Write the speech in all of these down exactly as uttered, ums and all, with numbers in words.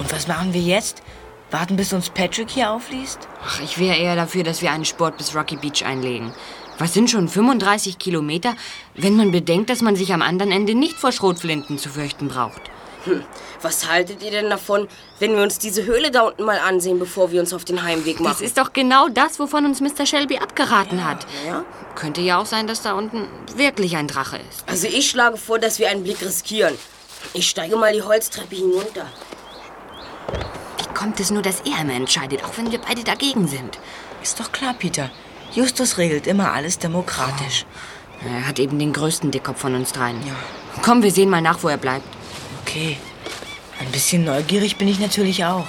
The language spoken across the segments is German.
Und was machen wir jetzt? Warten, bis uns Patrick hier aufliest? Ach, ich wäre eher dafür, dass wir einen Sport bis Rocky Beach einlegen. Was sind schon fünfunddreißig Kilometer, wenn man bedenkt, dass man sich am anderen Ende nicht vor Schrotflinten zu fürchten braucht? Hm. Was haltet ihr denn davon, wenn wir uns diese Höhle da unten mal ansehen, bevor wir uns auf den Heimweg machen? Das ist doch genau das, wovon uns Mister Shelby abgeraten ja, hat. Ja? Könnte ja auch sein, dass da unten wirklich ein Drache ist. Also ich schlage vor, dass wir einen Blick riskieren. Ich steige mal die Holztreppe hinunter. Wie kommt es nur, dass er immer entscheidet, auch wenn wir beide dagegen sind? Ist doch klar, Peter. Justus regelt immer alles demokratisch. Oh. Er hat eben den größten Dickkopf von uns dreien. Ja. Komm, wir sehen mal nach, wo er bleibt. Okay. Ein bisschen neugierig bin ich natürlich auch.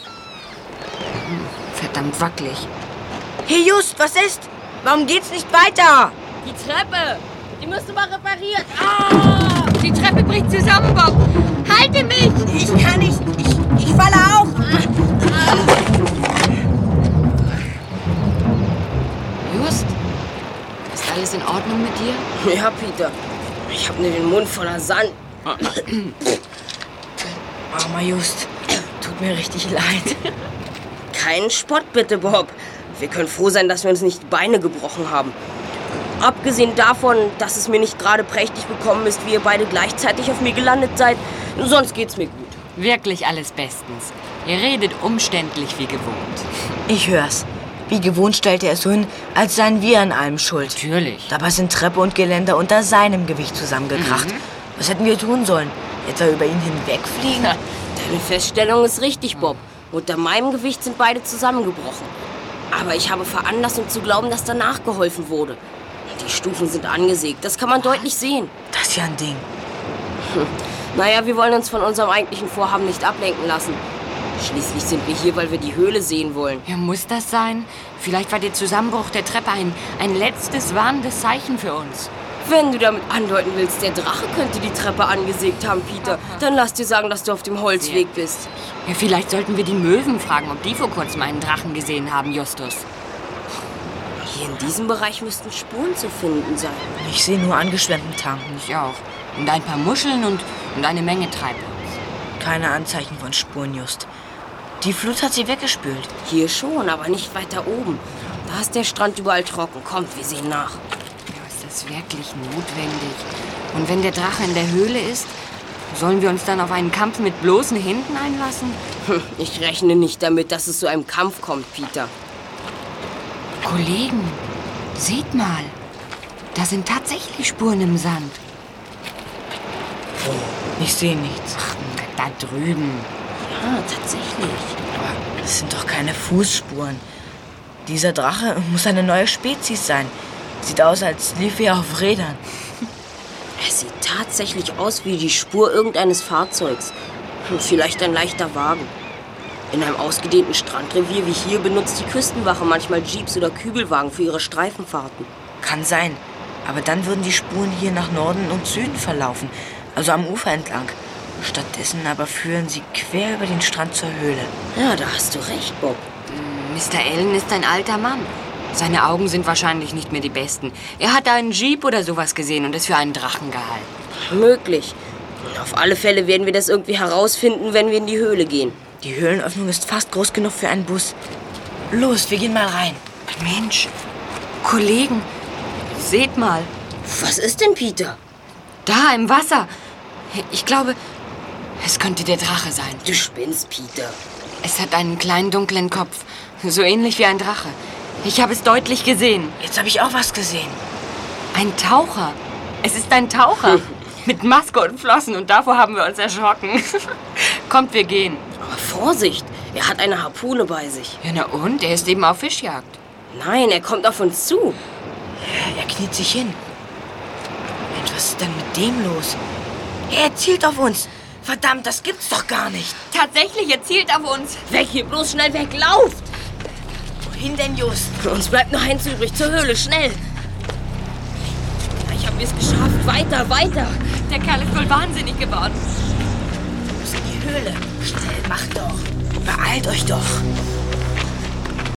Verdammt wackelig. Hey Just, was ist? Warum geht's nicht weiter? Die Treppe! Die müsste mal repariert. Ah! Die Treppe bricht zusammen, Bob. Halte mich! Ich kann nicht. Ich, ich falle auch. Just, ist alles in Ordnung mit dir? Ja, Peter. Ich habe nur den Mund voller Sand. Armer Just, tut mir richtig leid. Kein Spott bitte, Bob. Wir können froh sein, dass wir uns nicht die Beine gebrochen haben. Abgesehen davon, dass es mir nicht gerade prächtig bekommen ist, wie ihr beide gleichzeitig auf mir gelandet seid, sonst geht's mir gut. Wirklich alles bestens. Ihr redet umständlich wie gewohnt. Ich hör's. Wie gewohnt stellt er es so hin, als seien wir an allem schuld. Natürlich. Dabei sind Treppe und Geländer unter seinem Gewicht zusammengekracht. Mhm. Was hätten wir tun sollen? Etwa über ihn hinwegfliegen? Deine Feststellung ist richtig, Bob. Unter meinem Gewicht sind beide zusammengebrochen. Aber ich habe Veranlassung zu glauben, dass danach geholfen wurde. Die Stufen sind angesägt, das kann man deutlich sehen. Das ist ja ein Ding. Hm. Naja, wir wollen uns von unserem eigentlichen Vorhaben nicht ablenken lassen. Schließlich sind wir hier, weil wir die Höhle sehen wollen. Ja, muss das sein? Vielleicht war der Zusammenbruch der Treppe ein, ein letztes warnendes Zeichen für uns. Wenn du damit andeuten willst, der Drache könnte die Treppe angesägt haben, Peter, dann lass dir sagen, dass du auf dem Holzweg bist. Ja, vielleicht sollten wir die Möwen fragen, ob die vor kurzem einen Drachen gesehen haben, Justus. Hier in diesem Bereich müssten Spuren zu finden sein. Ich sehe nur angeschwemmten Tanken. Ich auch. Und ein paar Muscheln und, und eine Menge Treibholz. Keine Anzeichen von Spuren, Just. Die Flut hat sie weggespült. Hier schon, aber nicht weiter oben. Da ist der Strand überall trocken. Kommt, wir sehen nach. Ja, ist das wirklich notwendig? Und wenn der Drache in der Höhle ist, sollen wir uns dann auf einen Kampf mit bloßen Händen einlassen? Hm, ich rechne nicht damit, dass es zu einem Kampf kommt, Peter. Kollegen, seht mal. Da sind tatsächlich Spuren im Sand. Oh, ich sehe nichts. Ach, da drüben. Ja, tatsächlich. Aber das sind doch keine Fußspuren. Dieser Drache muss eine neue Spezies sein. Sieht aus, als liefe er auf Rädern. Es sieht tatsächlich aus wie die Spur irgendeines Fahrzeugs. Vielleicht ein leichter Wagen. In einem ausgedehnten Strandrevier wie hier benutzt die Küstenwache manchmal Jeeps oder Kübelwagen für ihre Streifenfahrten. Kann sein. Aber dann würden die Spuren hier nach Norden und Süden verlaufen. Also am Ufer entlang. Stattdessen aber führen sie quer über den Strand zur Höhle. Ja, da hast du recht, Bob. Mister Allen ist ein alter Mann. Seine Augen sind wahrscheinlich nicht mehr die besten. Er hat einen Jeep oder sowas gesehen und es für einen Drachen gehalten. Möglich. Auf alle Fälle werden wir das irgendwie herausfinden, wenn wir in die Höhle gehen. Die Höhlenöffnung ist fast groß genug für einen Bus. Los, wir gehen mal rein. Mensch, Kollegen, seht mal. Was ist denn, Peter? Da im Wasser. Ich glaube, es könnte der Drache sein. Du spinnst, Peter. Es hat einen kleinen dunklen Kopf, so ähnlich wie ein Drache. Ich habe es deutlich gesehen. Jetzt habe ich auch was gesehen. Ein Taucher. Es ist ein Taucher. Mit Maske und Flossen und davor haben wir uns erschrocken. Kommt, wir gehen. Aber Vorsicht, er hat eine Harpune bei sich. Ja, na und? Er ist eben auf Fischjagd. Nein, er kommt auf uns zu. Er kniet sich hin. Mensch, was ist denn mit dem los? Er zielt auf uns. Verdammt, das gibt's doch gar nicht. Tatsächlich, er zielt auf uns. Weg hier, bloß schnell weg, lauft! Wohin denn, Just? Für uns bleibt noch eins übrig, zur Höhle, schnell! Ich habe es geschafft, weiter, weiter! Der Kerl ist wohl wahnsinnig geworden. Los in die Höhle. Schnell, macht doch. Beeilt euch doch.